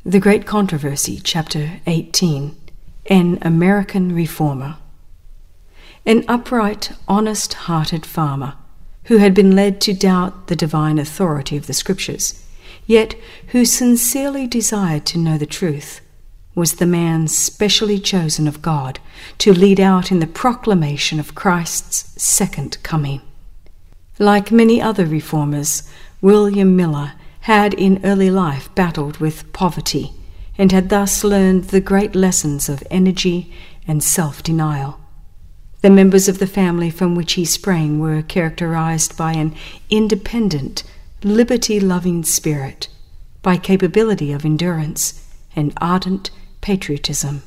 The Great Controversy, Chapter 18, An American Reformer. An upright, honest-hearted farmer, who had been led to doubt the divine authority of the Scriptures, yet who sincerely desired to know the truth, was the man specially chosen of God to lead out in the proclamation of Christ's second coming. Like many other reformers, William Miller had in early life battled with poverty and had thus learned the great lessons of energy and self-denial. The members of the family from which he sprang were characterized by an independent, liberty-loving spirit, by capability of endurance, and ardent patriotism,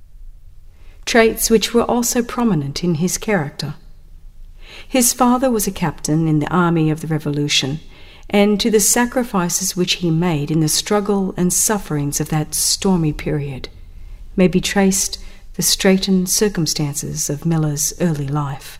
traits which were also prominent in his character. His father was a captain in the army of the Revolution, and to the sacrifices which he made in the struggle and sufferings of that stormy period may be traced the straitened circumstances of Miller's early life.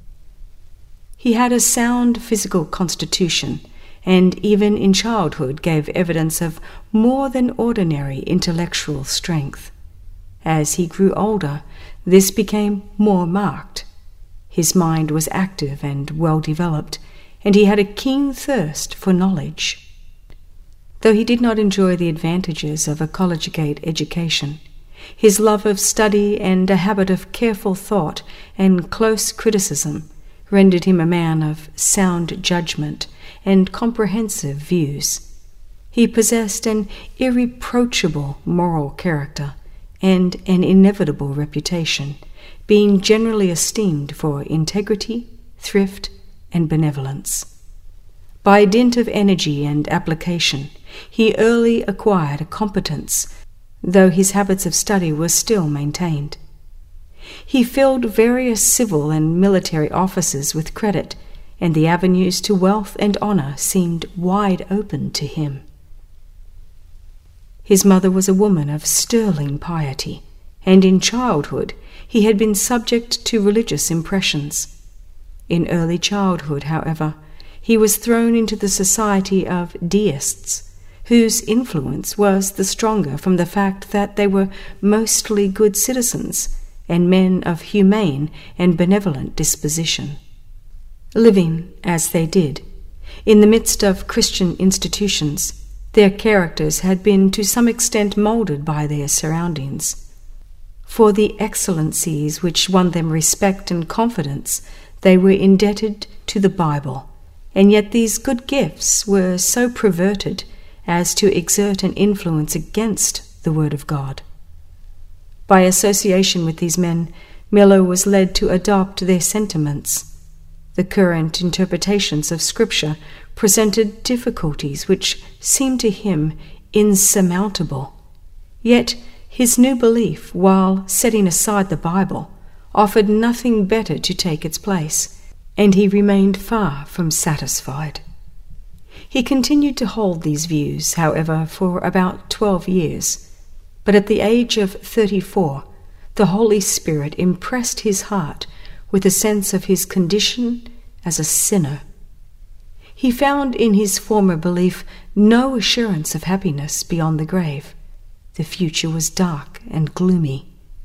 He had a sound physical constitution, and even in childhood gave evidence of more than ordinary intellectual strength. As he grew older, this became more marked. His mind was active and well developed, and he had a keen thirst for knowledge. Though he did not enjoy the advantages of a collegiate education, his love of study and a habit of careful thought and close criticism rendered him a man of sound judgment and comprehensive views. He possessed an irreproachable moral character and an inevitable reputation, being generally esteemed for integrity, thrift, and benevolence. By dint of energy and application, he early acquired a competence, though his habits of study were still maintained. He filled various civil and military offices with credit, and the avenues to wealth and honor seemed wide open to him. His mother was a woman of sterling piety, and in childhood he had been subject to religious impressions. In early childhood, however, he was thrown into the society of deists, whose influence was the stronger from the fact that they were mostly good citizens and men of humane and benevolent disposition. Living, as they did, in the midst of Christian institutions, their characters had been to some extent molded by their surroundings. For the excellencies which won them respect and confidence, they were indebted to the Bible, and yet these good gifts were so perverted as to exert an influence against the Word of God. By association with these men, Miller was led to adopt their sentiments. The current interpretations of Scripture presented difficulties which seemed to him insurmountable. Yet his new belief, while setting aside the Bible, offered nothing better to take its place, and he remained far from satisfied. He continued to hold these views, however, for about 12 years, but at the age of 34, the Holy Spirit impressed his heart with a sense of his condition as a sinner. He found in his former belief no assurance of happiness beyond the grave. The future was dark and gloomy.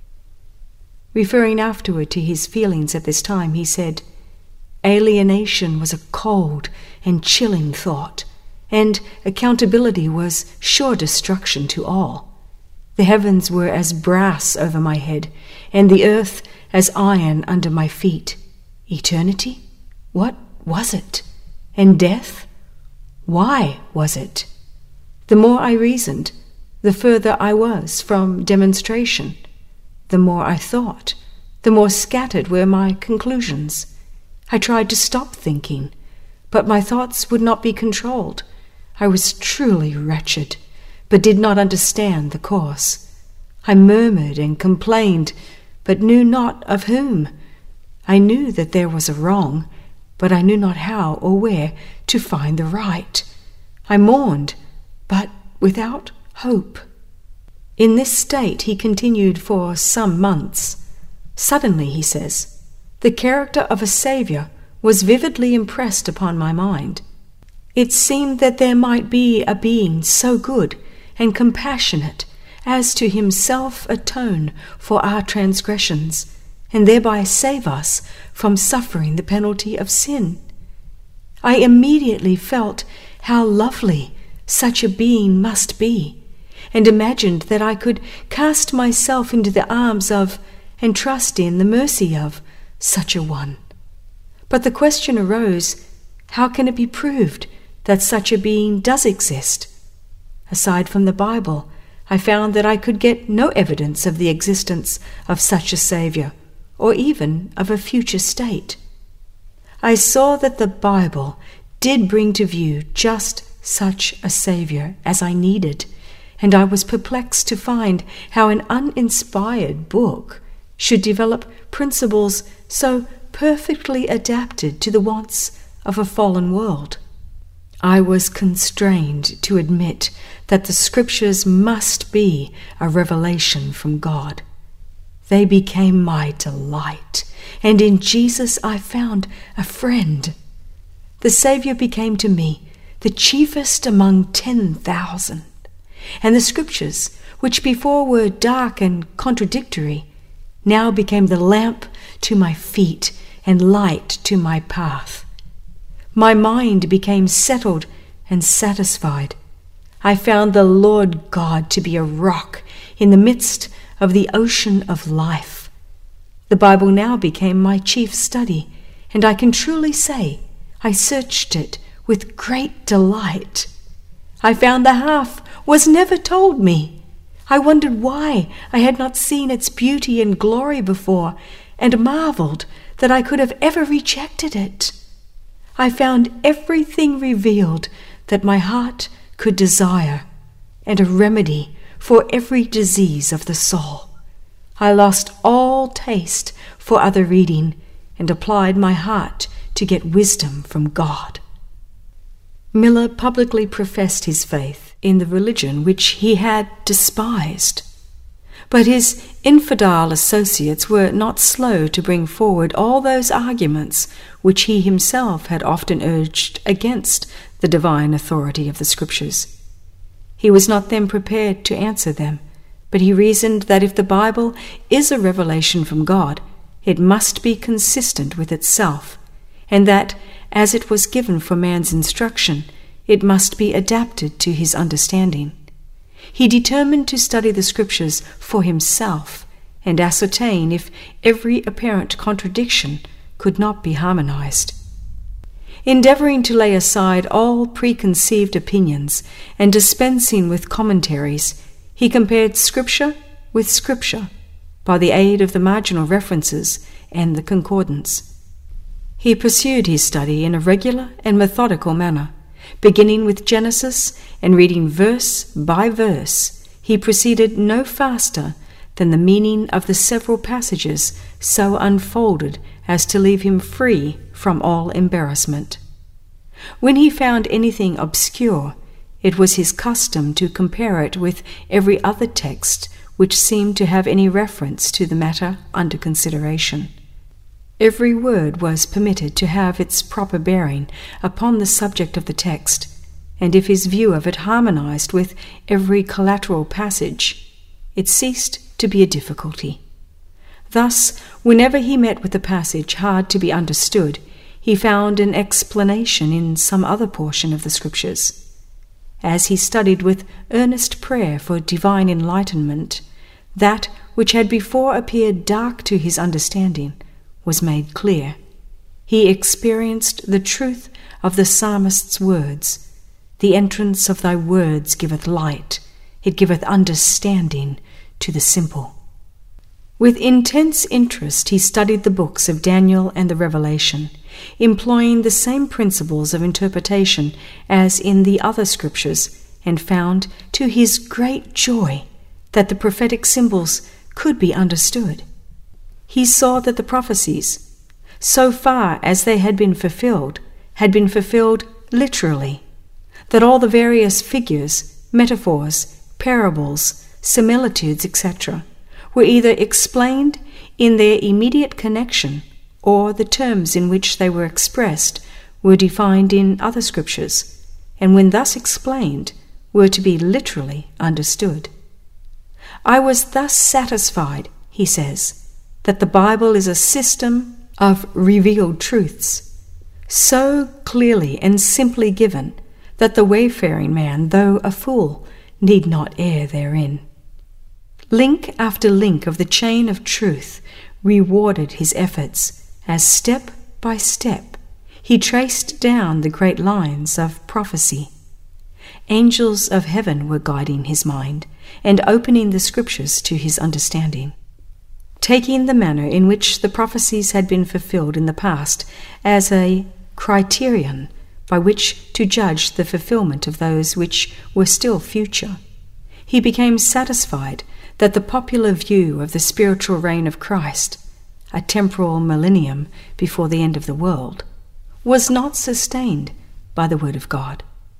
Referring afterward to his feelings at this time, he said, "Alienation was a cold and chilling thought, and accountability was sure destruction to all. The heavens were as brass over my head, and the earth as iron under my feet. Eternity? What was it? And death? Why was it? The more I reasoned, the further I was from demonstration. The more I thought, the more scattered were my conclusions. I tried to stop thinking, but my thoughts would not be controlled. I was truly wretched, but did not understand the cause. I murmured and complained, but knew not of whom. I knew that there was a wrong, but I knew not how or where to find the right. I mourned, but without hope." In this state he continued for some months. Suddenly, he says, the character of a Saviour was vividly impressed upon my mind. It seemed that there might be a being so good and compassionate as to himself atone for our transgressions, and thereby save us from suffering the penalty of sin. I immediately felt how lovely such a being must be, and imagined that I could cast myself into the arms of, and trust in the mercy of, such a one. But the question arose, how can it be proved that such a being does exist? Aside from the Bible, I found that I could get no evidence of the existence of such a Saviour, or even of a future state. I saw that the Bible did bring to view just such a Saviour as I needed, and I was perplexed to find how an uninspired book should develop principles so perfectly adapted to the wants of a fallen world. I was constrained to admit that the Scriptures must be a revelation from God. They became my delight, and in Jesus I found a friend. The Saviour became to me the chiefest among 10,000, and the Scriptures, which before were dark and contradictory, now became the lamp to my feet and light to my path. My mind became settled and satisfied. I found the Lord God to be a rock in the midst of the ocean of life. The Bible now became my chief study, and I can truly say I searched it with great delight. I found the half was never told me. I wondered why I had not seen its beauty and glory before, and marveled that I could have ever rejected it. I found everything revealed that my heart could desire, and a remedy for every disease of the soul. I lost all taste for other reading, and applied my heart to get wisdom from God. Miller publicly professed his faith in the religion which he had despised. But his infidel associates were not slow to bring forward all those arguments which he himself had often urged against the divine authority of the Scriptures. He was not then prepared to answer them, but he reasoned that if the Bible is a revelation from God, it must be consistent with itself, and that, as it was given for man's instruction, it must be adapted to his understanding. He determined to study the Scriptures for himself and ascertain if every apparent contradiction could not be harmonized. Endeavoring to lay aside all preconceived opinions and dispensing with commentaries, he compared Scripture with Scripture by the aid of the marginal references and the concordance. He pursued his study in a regular and methodical manner. Beginning with Genesis and reading verse by verse, he proceeded no faster than the meaning of the several passages so unfolded as to leave him free from all embarrassment. When he found anything obscure, it was his custom to compare it with every other text which seemed to have any reference to the matter under consideration. Every word was permitted to have its proper bearing upon the subject of the text, and if his view of it harmonized with every collateral passage, it ceased to be a difficulty. Thus, whenever he met with a passage hard to be understood, he found an explanation in some other portion of the Scriptures. As he studied with earnest prayer for divine enlightenment, that which had before appeared dark to his understanding was made clear. He experienced the truth of the psalmist's words, "The entrance of thy words giveth light, it giveth understanding to the simple." With intense interest he studied the books of Daniel and the Revelation, employing the same principles of interpretation as in the other Scriptures, and found, to his great joy, that the prophetic symbols could be understood. He saw that the prophecies, so far as they had been fulfilled literally, that all the various figures, metaphors, parables, similitudes, etc., were either explained in their immediate connection, or the terms in which they were expressed were defined in other Scriptures, and when thus explained, were to be literally understood. I was thus satisfied, he says, that the Bible is a system of revealed truths, so clearly and simply given that the wayfaring man, though a fool, need not err therein. Link after link of the chain of truth rewarded his efforts, as step by step he traced down the great lines of prophecy. Angels of heaven were guiding his mind and opening the scriptures to his understanding, taking the manner in which the prophecies had been fulfilled in the past as a criterion by which to judge the fulfillment of those which were still future. He became satisfied that the popular view of the spiritual reign of Christ, a temporal millennium before the end of the world, was not sustained by the Word of God.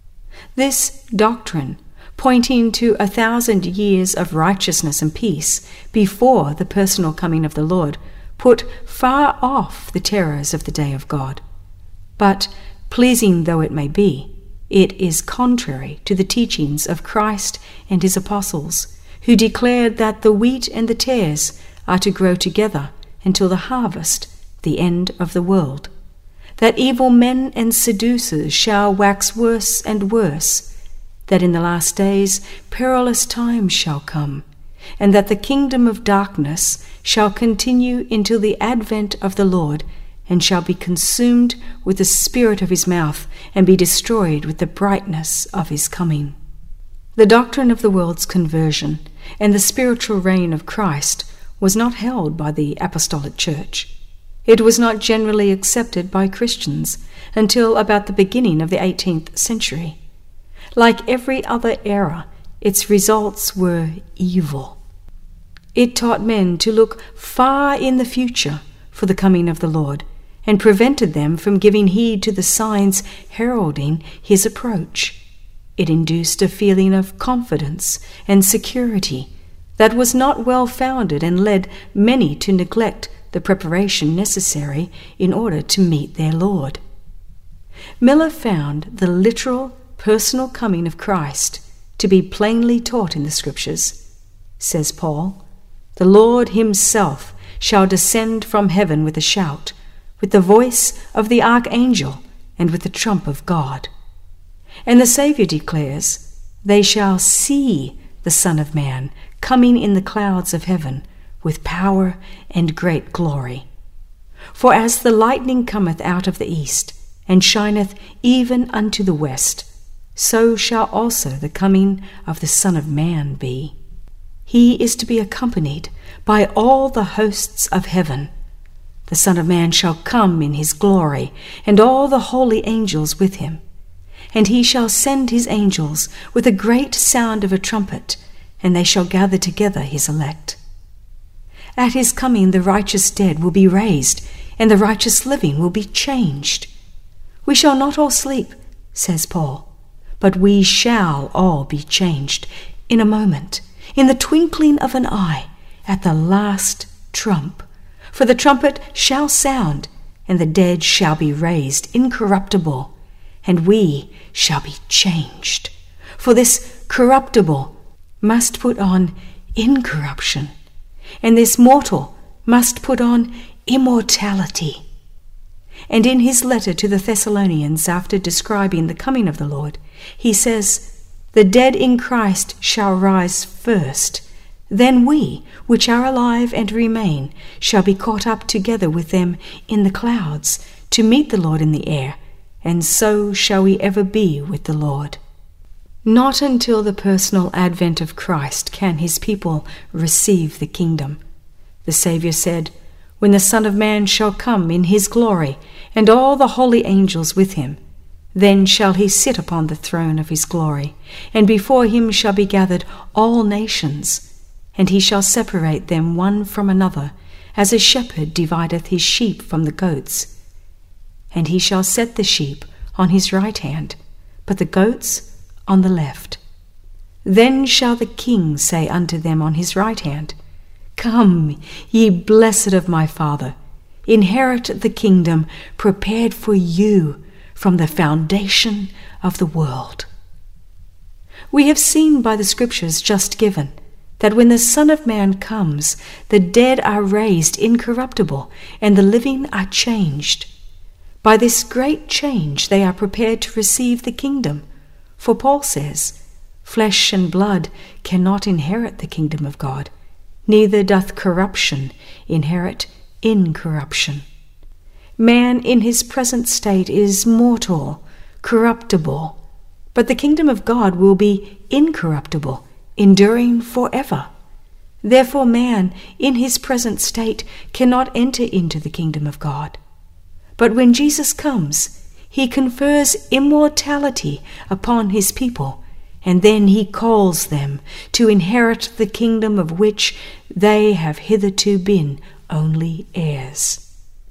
This doctrine, pointing to 1,000 years of righteousness and peace before the personal coming of the Lord, put far off the terrors of the day of God. But, pleasing though it may be, it is contrary to the teachings of Christ and his apostles, who declared that the wheat and the tares are to grow together until the harvest, the end of the world, that evil men and seducers shall wax worse and worse, that in the last days perilous times shall come, and that the kingdom of darkness shall continue until the advent of the Lord, and shall be consumed with the spirit of his mouth, and be destroyed with the brightness of his coming. The doctrine of the world's conversion and the spiritual reign of Christ was not held by the Apostolic Church. It was not generally accepted by Christians until about the beginning of the 18th century. Like every other era, its results were evil. It taught men to look far in the future for the coming of the Lord, and prevented them from giving heed to the signs heralding his approach. It induced a feeling of confidence and security that was not well founded, and led many to neglect the preparation necessary in order to meet their Lord. Miller found the literal personal coming of Christ to be plainly taught in the Scriptures. Says Paul, "The Lord himself shall descend from heaven with a shout, with the voice of the archangel, and with the trump of God." And the Saviour declares, "They shall see the Son of Man coming in the clouds of heaven with power and great glory. For as the lightning cometh out of the east, and shineth even unto the west, so shall also the coming of the Son of Man be. He is to be accompanied by all the hosts of heaven. The Son of Man shall come in his glory, and all the holy angels with him. And he shall send his angels with a great sound of a trumpet, and they shall gather together his elect. At his coming the righteous dead will be raised, and the righteous living will be changed. We shall not all sleep, says Paul, but we shall all be changed in a moment, in the twinkling of an eye, at the last trump. For the trumpet shall sound, and the dead shall be raised incorruptible, and we shall be changed. For this corruptible must put on incorruption, and this mortal must put on immortality." And in his letter to the Thessalonians, after describing the coming of the Lord, he says, "The dead in Christ shall rise first. Then we, which are alive and remain, shall be caught up together with them in the clouds, to meet the Lord in the air, and so shall we ever be with the Lord." Not until the personal advent of Christ can his people receive the kingdom. The Saviour said, "When the Son of Man shall come in his glory, and all the holy angels with him, then shall he sit upon the throne of his glory, and before him shall be gathered all nations, and he shall separate them one from another, as a shepherd divideth his sheep from the goats. And he shall set the sheep on his right hand, but the goats on the left. Then shall the King say unto them on his right hand, Come, ye blessed of my Father, inherit the kingdom prepared for you from the foundation of the world." We have seen by the Scriptures just given that when the Son of Man comes, the dead are raised incorruptible, and the living are changed. By this great change they are prepared to receive the kingdom. For Paul says, "Flesh and blood cannot inherit the kingdom of God, neither doth corruption inherit incorruption." Man in his present state is mortal, corruptible, but the kingdom of God will be incorruptible, enduring forever. Therefore man in his present state cannot enter into the kingdom of God. But when Jesus comes, he confers immortality upon his people, and then he calls them to inherit the kingdom of which they have hitherto been only heirs.